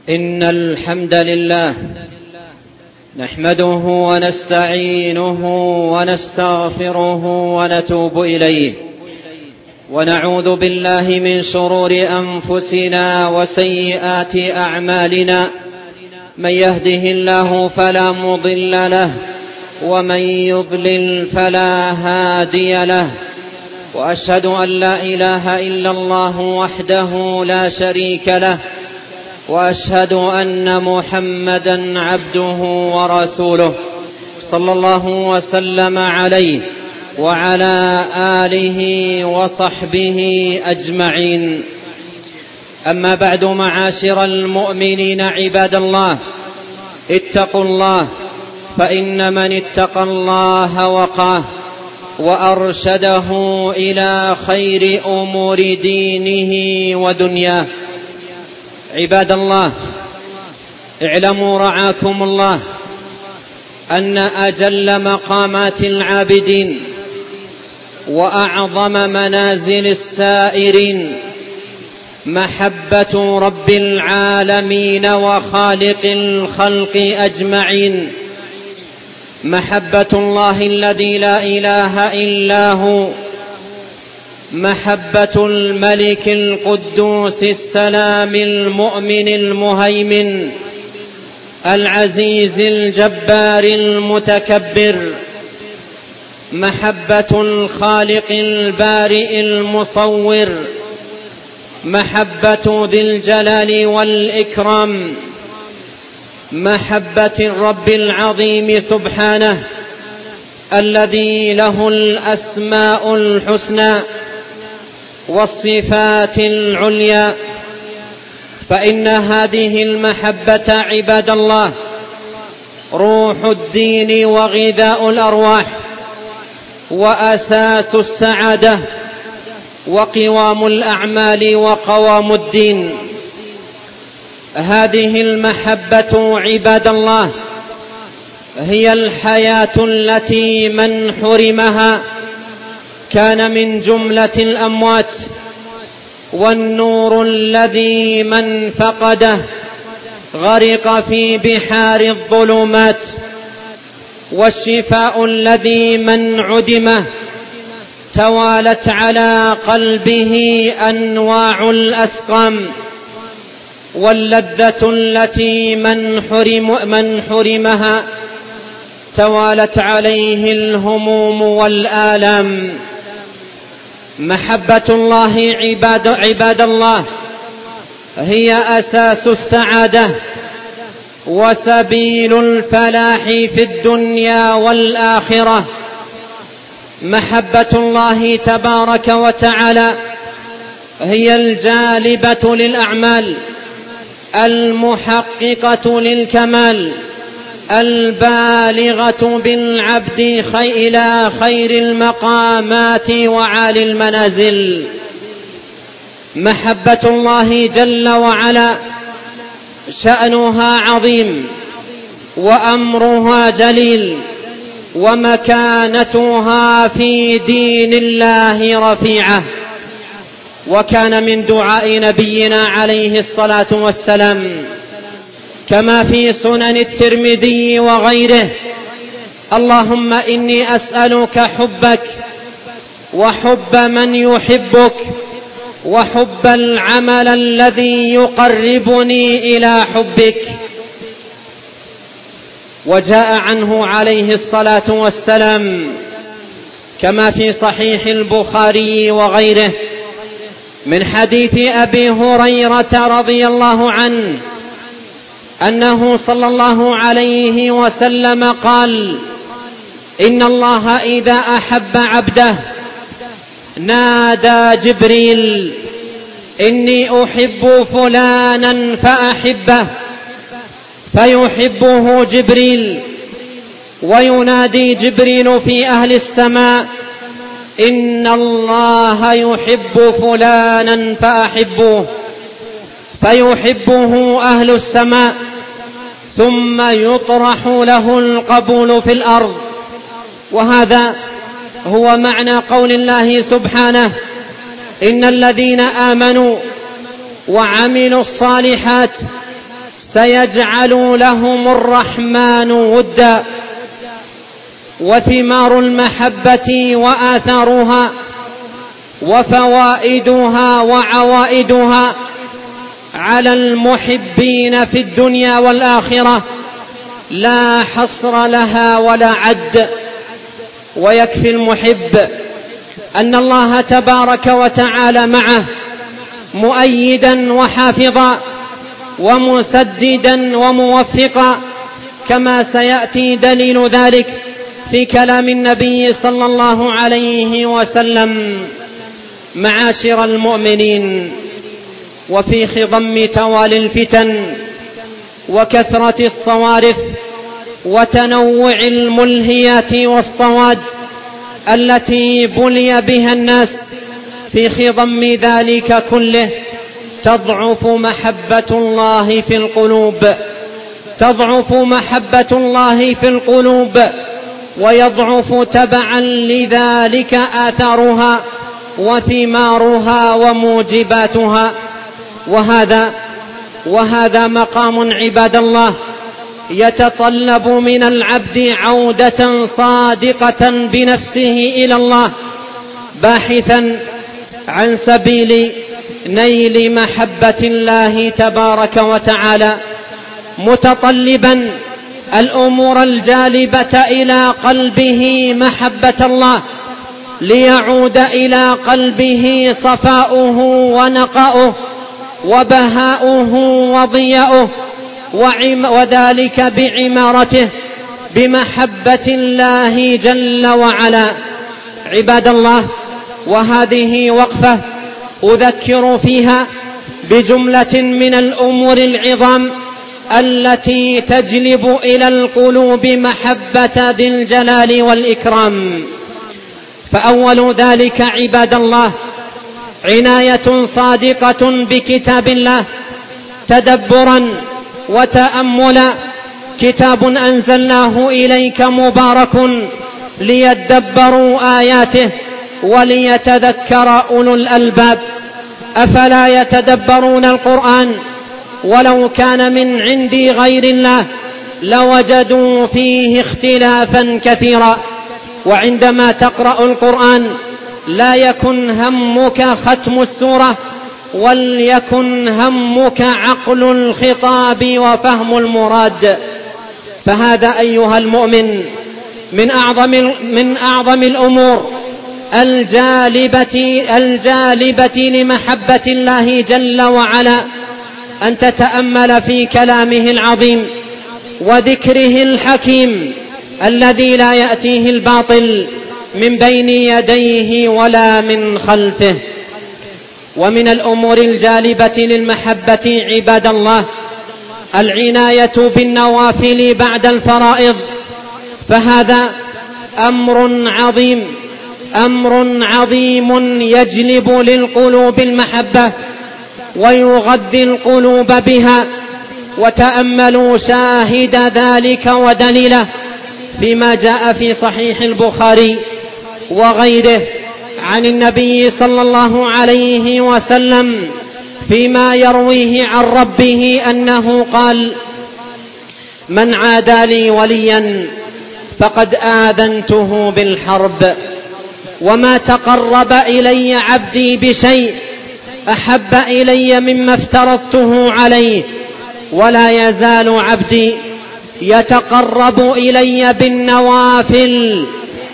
إن الحمد لله نحمده ونستعينه ونستغفره ونتوب إليه، ونعوذ بالله من شرور أنفسنا وسيئات أعمالنا. من يهده الله فلا مضل له، ومن يضلل فلا هادي له. وأشهد أن لا إله إلا الله وحده لا شريك له، وأشهد أن محمدا عبده ورسوله، صلى الله وسلم عليه وعلى آله وصحبه أجمعين. أما بعد، معاشر المؤمنين عباد الله، اتقوا الله، فإن من اتقى الله وقاه وأرشده إلى خير أمور دينه ودنياه. عباد الله، اعلموا رعاكم الله أن أجل مقامات العابدين وأعظم منازل السائرين محبة رب العالمين وخالق الخلق أجمعين، محبة الله الذي لا إله إلا هو، محبة الملك القدوس السلام المؤمن المهيمن العزيز الجبار المتكبر، محبة الخالق البارئ المصور، محبة ذي الجلال والإكرام، محبة الرب العظيم سبحانه الذي له الأسماء الحسنى والصفات العليا. فإن هذه المحبة عباد الله روح الدين وغذاء الأرواح وأساس السعادة وقوام الأعمال وقوام الدين. هذه المحبة عباد الله هي الحياة التي من حرمها كان من جملة الأموات، والنور الذي من فقده غرق في بحار الظلمات، والشفاء الذي من عدمه توالت على قلبه أنواع الأسقام، واللذة التي من حرمها توالت عليه الهموم والآلام. محبة الله عباد الله هي أساس السعادة وسبيل الفلاح في الدنيا والآخرة. محبة الله تبارك وتعالى هي الجالبة للأعمال المحققة للكمال البالغة بالعبد إلى خير المقامات وعالي المنازل. محبة الله جل وعلا شأنها عظيم وأمرها جليل، ومكانتها في دين الله رفيعة. وكان من دعاء نبينا عليه الصلاة والسلام كما في سنن الترمذي وغيره: اللهم إني أسألك حبك وحب من يحبك وحب العمل الذي يقربني إلى حبك. وجاء عنه عليه الصلاة والسلام كما في صحيح البخاري وغيره من حديث أبي هريرة رضي الله عنه أنه صلى الله عليه وسلم قال: إن الله إذا أحب عبده نادى جبريل: إني أحب فلانا فأحبه، فيحبه جبريل، وينادي جبريل في أهل السماء: إن الله يحب فلانا فأحبوه، فيحبه أهل السماء، ثم يطرح له القبول في الأرض. وهذا هو معنى قول الله سبحانه: إن الذين آمنوا وعملوا الصالحات سيجعل لهم الرحمن ودا. وثمار المحبة وآثارها وفوائدها وعوائدها على المحبين في الدنيا والآخرة لا حصر لها ولا عد. ويكفي المحب أن الله تبارك وتعالى معه مؤيدا وحافظا ومسددا وموفقا، كما سيأتي دليل ذلك في كلام النبي صلى الله عليه وسلم. معاشر المؤمنين، وفي خضم توالي الفتن وكثرة الصوارف وتنوع الملهيات والصواد التي بلي بها الناس، في خضم ذلك كله تضعف محبة الله في القلوب، تضعف محبة الله في القلوب، ويضعف تبعا لذلك آثارها وثمارها وموجباتها. وهذا مقام عباد الله يتطلب من العبد عودة صادقة بنفسه إلى الله، باحثا عن سبيل نيل محبة الله تبارك وتعالى، متطلبا الأمور الجالبة إلى قلبه محبة الله، ليعود إلى قلبه صفاؤه ونقاؤه وبهاؤه وضياؤه، وذلك بعمارته بمحبة الله جل وعلا. عباد الله، وهذه وقفة أذكر فيها بجملة من الأمور العظام التي تجلب إلى القلوب محبة ذي الجلال والإكرام. فأول ذلك عباد الله عناية صادقة بكتاب الله، تدبرا وتأملا. كتاب أنزلناه إليك مبارك ليدبروا آياته وليتذكر أولو الألباب. أفلا يتدبرون القرآن ولو كان من عند غير الله لوجدوا فيه اختلافا كثيرا. وعندما تقرأ القرآن لا يكن همك ختم السورة، وليكن همك عقل الخطاب وفهم المراد. فهذا أيها المؤمن من أعظم الأمور الجالبة لمحبة الله جل وعلا، أن تتأمل في كلامه العظيم وذكره الحكيم الذي لا يأتيه الباطل من بين يديه ولا من خلفه. ومن الأمور الجالبة للمحبة عباد الله العناية بالنوافل بعد الفرائض، فهذا أمر عظيم يجلب للقلوب المحبة ويغذي القلوب بها. وتأملوا شاهد ذلك ودليله فيما جاء في صحيح البخاري وغيره عن النبي صلى الله عليه وسلم فيما يرويه عن ربه أنه قال: من عادى لي وليا فقد آذنته بالحرب، وما تقرب إلي عبدي بشيء أحب إلي مما افترضته عليه، ولا يزال عبدي يتقرب إلي بالنوافل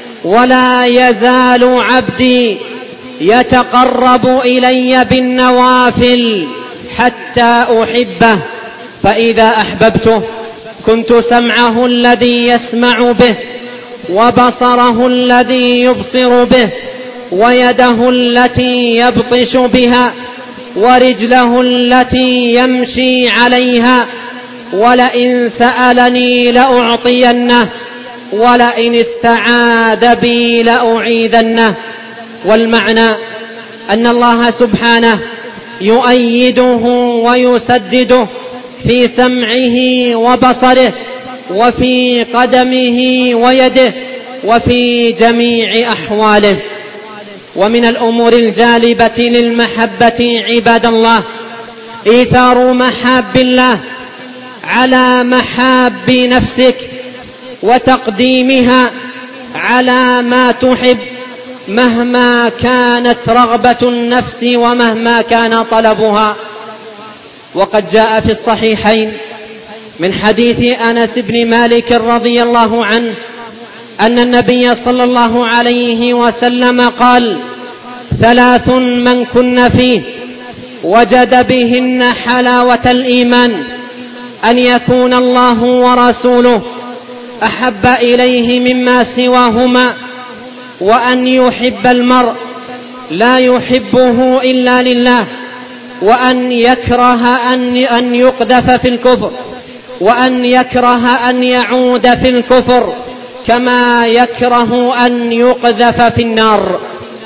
حتى أحبه، فإذا أحببته كنت سمعه الذي يسمع به، وبصره الذي يبصر به، ويده التي يبطش بها، ورجله التي يمشي عليها، ولئن سألني لأعطينه، ولئن استعاذ بي لأعيذنه. والمعنى أن الله سبحانه يؤيده ويسدده في سمعه وبصره وفي قدمه ويده وفي جميع أحواله. ومن الأمور الجالبة للمحبة عباد الله إيثار محاب الله على محاب نفسك وتقديمها على ما تحب مهما كانت رغبة النفس ومهما كان طلبها. وقد جاء في الصحيحين من حديث أنس بن مالك رضي الله عنه أن النبي صلى الله عليه وسلم قال: 3 من كن فيه وجد بهن حلاوة الإيمان: أن يكون الله ورسوله أحب إليه مما سواهما، وأن يحب المرء لا يحبه إلا لله، وأن يكره أن يقذف في الكفر، وأن يكره أن يعود في الكفر كما يكره أن يقذف في النار.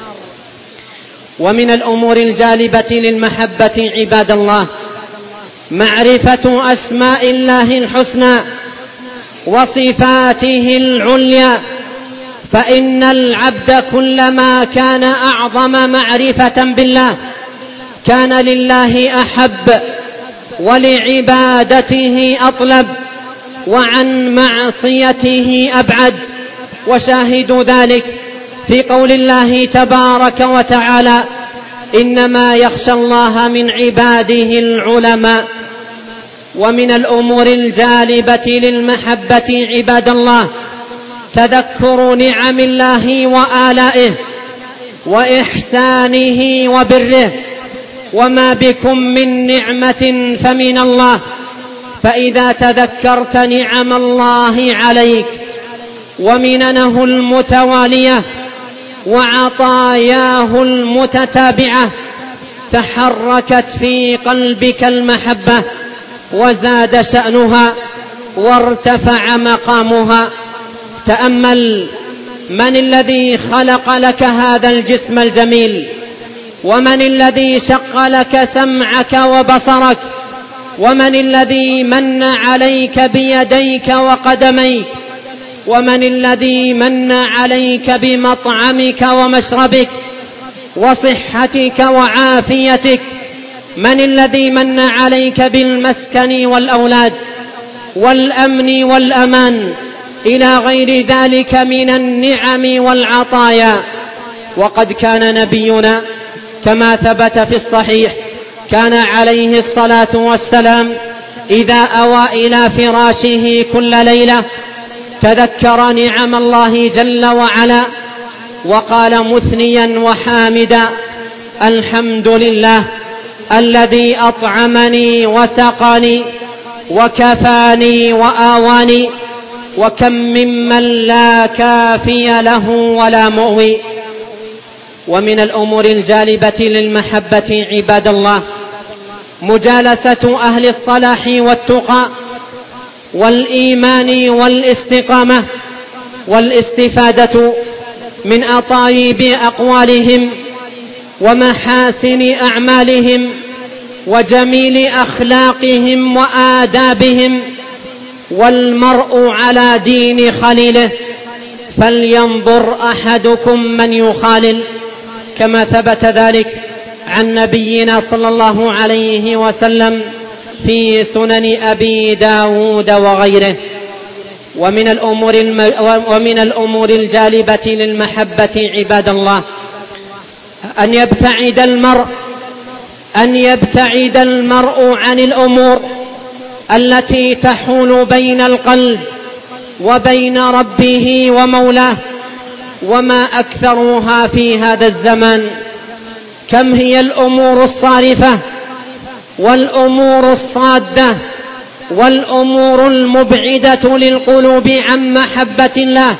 ومن الأمور الجالبة للمحبة عباد الله معرفة أسماء الله الحسنى وصفاته العليا، فإن العبد كلما كان أعظم معرفة بالله كان لله أحب ولعبادته أطلب وعن معصيته أبعد. وشاهد ذلك في قول الله تبارك وتعالى: إنما يخشى الله من عباده العلماء. ومن الأمور الجالبة للمحبة عباد الله تذكر نعم الله وآلائه وإحسانه وبره، وما بكم من نعمة فمن الله، فإذا تذكرت نعم الله عليك ومننه المتوالية وعطاياه المتتابعة تحركت في قلبك المحبة وزاد شأنها وارتفع مقامها. تأمل: من الذي خلق لك هذا الجسم الجميل؟ ومن الذي شق لك سمعك وبصرك؟ ومن الذي من عليك بيديك وقدميك؟ ومن الذي من عليك بمطعمك ومشربك وصحتك وعافيتك؟ من الذي من عليك بالمسكن والأولاد والأمن والأمان إلى غير ذلك من النعم والعطايا؟ وقد كان نبينا كما ثبت في الصحيح كان عليه الصلاة والسلام إذا أوى إلى فراشه كل ليلة تذكر نعم الله جل وعلا وقال مثنيا وحامدا: الحمد لله الذي أطعمني وسقاني وكفاني وآواني، وكم ممن لا كافي له ولا مؤوي. ومن الأمور الجالبة للمحبة عباد الله مجالسة أهل الصلاح والتقى والإيمان والاستقامة، والاستفادة من أطايب أقوالهم ومحاسن أعمالهم وجميل أخلاقهم وآدابهم. والمرء على دين خليله، فلينظر أحدكم من يخالل، كما ثبت ذلك عن نبينا صلى الله عليه وسلم في سنن أبي داود وغيره. ومن الأمور الجالبة للمحبة عباد الله أن يبتعد المرء عن الأمور التي تحول بين القلب وبين ربه ومولاه، وما أكثرها في هذا الزمان. كم هي الأمور الصارفة والأمور الصادة والأمور المبعدة للقلوب عن محبة الله.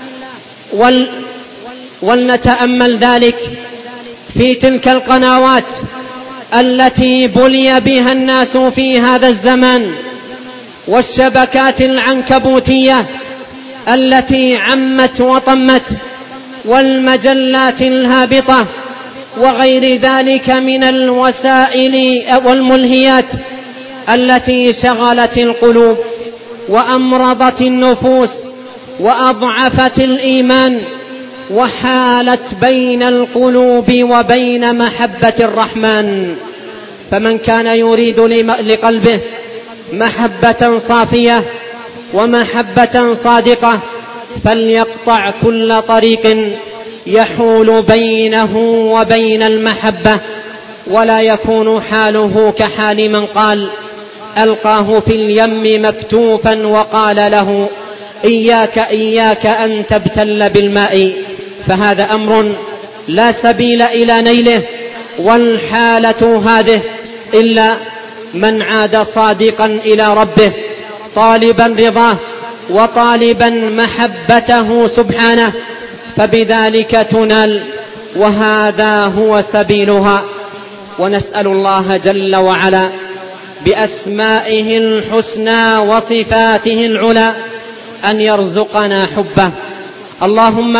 ولنتأمل ذلك في تلك القنوات التي بلي بها الناس في هذا الزمان، والشبكات العنكبوتية التي عمت وطمت، والمجلات الهابطة وغير ذلك من الوسائل والملهيات التي شغلت القلوب وأمرضت النفوس وأضعفت الإيمان وحالت بين القلوب وبين محبة الرحمن. فمن كان يريد لقلبه محبة صافية ومحبة صادقة فليقطع كل طريق يحول بينه وبين المحبة، ولا يكون حاله كحال من قال ألقاه في اليم مكتوفا وقال له إياك أن تبتل بالماء، فهذا أمر لا سبيل إلى نيله. والحالة هذه إلا من عاد صادقا إلى ربه طالبا رضاه وطالبا محبته سبحانه، فبذلك تنال، وهذا هو سبيلها. ونسأل الله جل وعلا بأسمائه الحسنى وصفاته العلى أن يرزقنا حبه. اللهم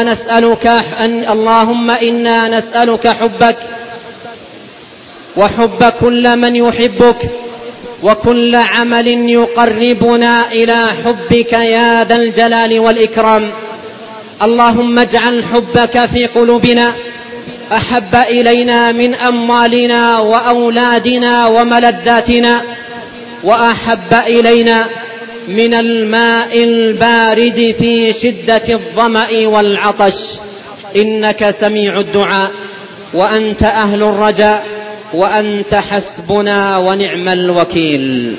إنا نسألك حبك وحب كل من يحبك وكل عمل يقربنا إلى حبك يا ذا الجلال والإكرام. اللهم اجعل حبك في قلوبنا أحب إلينا من أموالنا وأولادنا وملذاتنا، وأحب إلينا من الماء البارد في شدة الظمأ والعطش، إنك سميع الدعاء وأنت أهل الرجاء وأنت حسبنا ونعم الوكيل.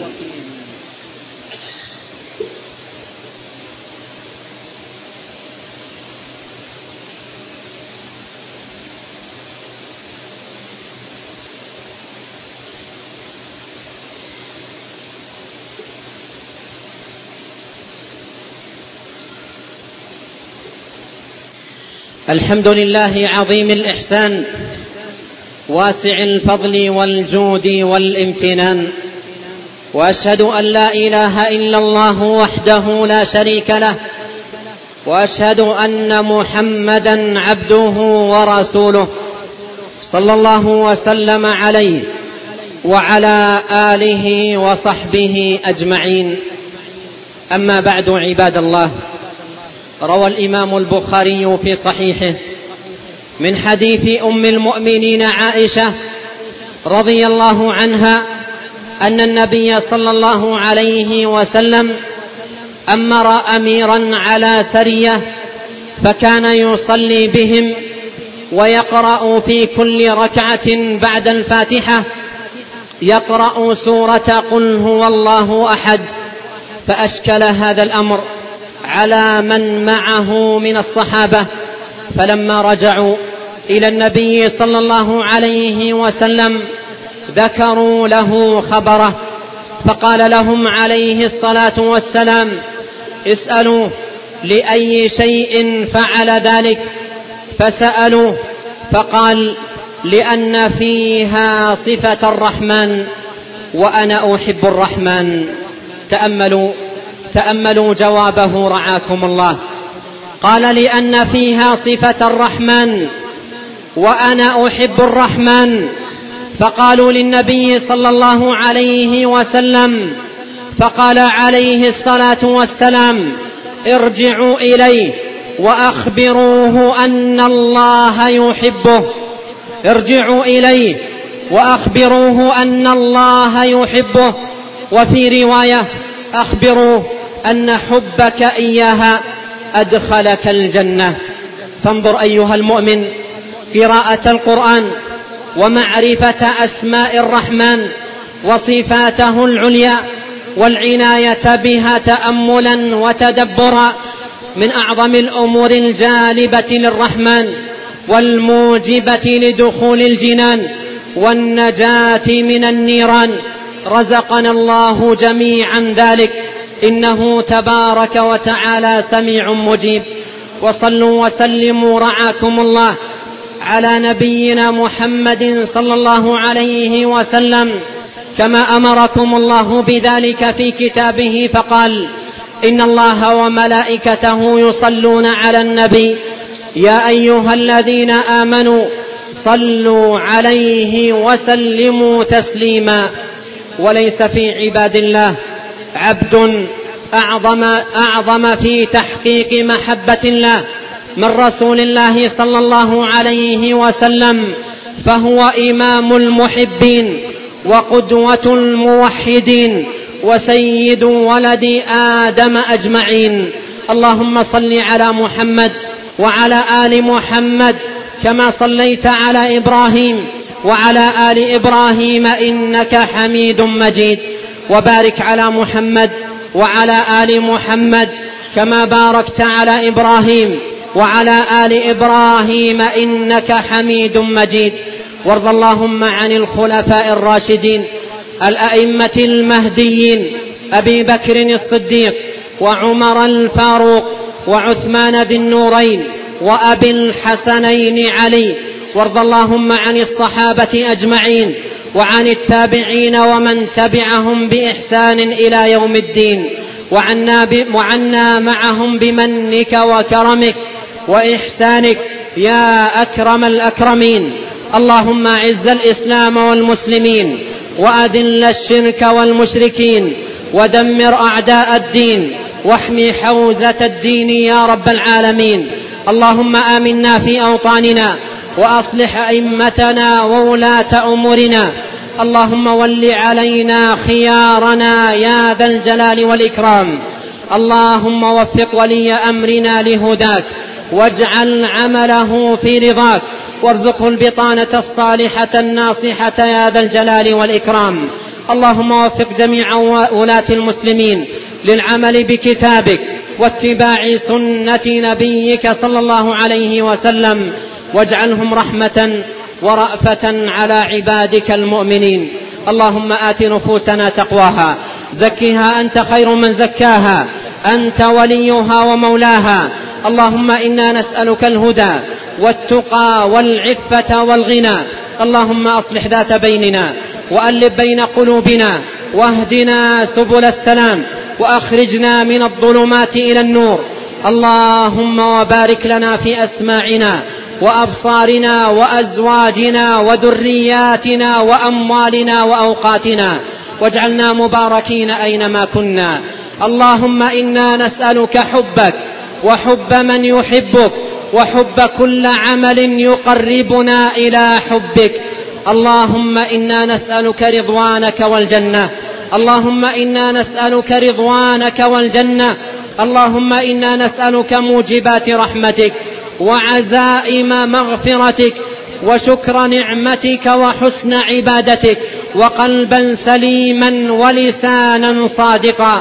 الحمد لله عظيم الإحسان واسع الفضل والجود والامتنان، وأشهد أن لا إله إلا الله وحده لا شريك له، وأشهد أن محمدا عبده ورسوله صلى الله وسلم عليه وعلى آله وصحبه أجمعين. أما بعد عباد الله، روى الإمام البخاري في صحيحه من حديث أم المؤمنين عائشة رضي الله عنها أن النبي صلى الله عليه وسلم أمر أميرا على سرية فكان يصلي بهم ويقرأ في كل ركعة بعد الفاتحة يقرأ سورة قل هو الله أحد، فأشكل هذا الأمر على من معه من الصحابة، فلما رجعوا إلى النبي صلى الله عليه وسلم ذكروا له خبره، فقال لهم عليه الصلاة والسلام اسألوا لأي شيء فعل ذلك، فسألوا فقال لأن فيها صفة الرحمن وأنا أحب الرحمن. تأملوا جوابه رعاكم الله. قال لأن فيها صفة الرحمن وأنا أحب الرحمن، فقالوا للنبي صلى الله عليه وسلم، فقال عليه الصلاة والسلام ارجعوا إليه وأخبروه أن الله يحبه، ارجعوا إليه وأخبروه أن الله يحبه. وفي رواية أخبروه أن حبك إياها أدخلك الجنة. فانظر أيها المؤمن قراءة القرآن ومعرفة أسماء الرحمن وصفاته العليا والعناية بها تأملا وتدبرا من أعظم الأمور الجالبة للرحمن والموجبة لدخول الجنان والنجاة من النيران. رزقنا الله جميعا ذلك، إنه تبارك وتعالى سميع مجيب. وصلوا وسلموا رعاكم الله على نبينا محمد صلى الله عليه وسلم كما أمركم الله بذلك في كتابه، فقال إن الله وملائكته يصلون على النبي يا أيها الذين آمنوا صلوا عليه وسلموا تسليما. وليس في عباد الله عبد أعظم في تحقيق محبة الله من رسول الله صلى الله عليه وسلم، فهو إمام المحبين وقدوة الموحدين وسيد ولد آدم أجمعين. اللهم صل على محمد وعلى آل محمد كما صليت على إبراهيم وعلى آل إبراهيم إنك حميد مجيد، وبارك على محمد وعلى آل محمد كما باركت على إبراهيم وعلى آل إبراهيم إنك حميد مجيد. وارض اللهم عن الخلفاء الراشدين الأئمة المهديين أبي بكر الصديق وعمر الفاروق وعثمان ذي النورين وأبي الحسنين علي. وارض اللهم عن الصحابة أجمعين وعن التابعين ومن تبعهم بإحسان إلى يوم الدين، وعنا معهم بمنك وكرمك وإحسانك يا أكرم الأكرمين. اللهم أعز الإسلام والمسلمين وأذل الشرك والمشركين ودمر أعداء الدين واحمي حوزة الدين يا رب العالمين. اللهم آمنا في أوطاننا وأصلح أئمتنا وولاة أمورنا. اللهم ول علينا خيارنا يا ذا الجلال والإكرام. اللهم وفق ولي أمرنا لهداك واجعل عمله في رضاك، وارزقه البطانة الصالحة الناصحة يا ذا الجلال والإكرام. اللهم وفق جميع ولاة المسلمين للعمل بكتابك واتباع سنة نبيك صلى الله عليه وسلم، واجعلهم رحمة ورأفة على عبادك المؤمنين. اللهم آت نفوسنا تقواها، زكها أنت خير من زكاها، أنت وليها ومولاها. اللهم إنا نسألك الهدى والتقى والعفة والغنى. اللهم أصلح ذات بيننا وألف بين قلوبنا واهدنا سبل السلام وأخرجنا من الظلمات إلى النور. اللهم وبارك لنا في أسماعنا وأبصارنا وأزواجنا وذرياتنا وأموالنا وأوقاتنا، واجعلنا مباركين أينما كنا. اللهم إنا نسألك حبك وحب من يحبك وحب كل عمل يقربنا إلى حبك. اللهم إنا نسألك رضوانك والجنة. اللهم إنا نسألك رضوانك والجنة. اللهم إنا نسألك موجبات رحمتك وعزائم مغفرتك وشكر نعمتك وحسن عبادتك وقلبا سليما ولسانا صادقا.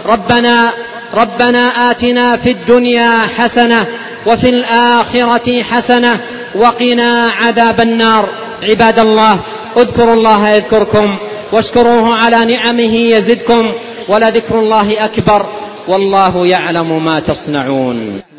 ربنا آتنا في الدنيا حسنة وفي الآخرة حسنة وقنا عذاب النار. عباد الله، اذكروا الله يذكركم واشكروه على نعمه يزدكم، ولذكر الله أكبر والله يعلم ما تصنعون.